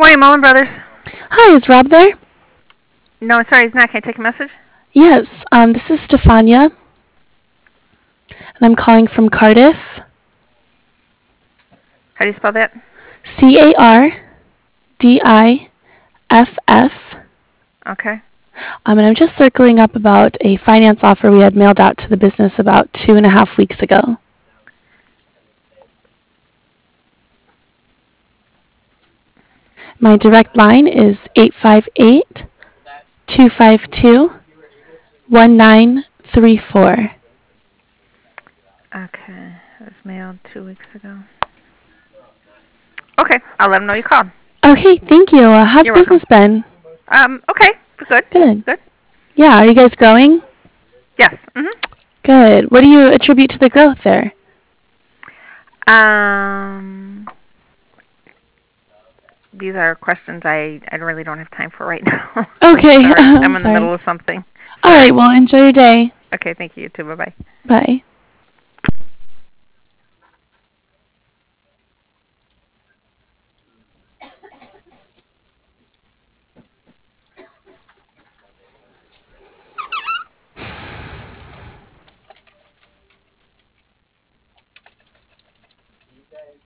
Morning, Mullen Brothers. Hi, is Rob there? No, sorry, he's not. Can I take a message? Yes, this is Stefania, and I'm calling from Cardiff. How do you spell that? Cardiff. Okay. And I'm just circling up about a finance offer we had mailed out to the business about 2.5 weeks ago. My direct line is 858-252-1934. Okay. It was mailed 2 weeks ago. Okay. I'll let him know you called. Okay, thank you. How's You're welcome. business been? Okay. Good. Good. Good. Yeah, are you guys growing? Yes. Good. What do you attribute to the growth there? These are questions I really don't have time for right now. Okay, Sorry. I'm I'm in the sorry. middle of something. All Sorry. right, well, enjoy your day. Okay. Thank you. You too. Bye-bye. Bye.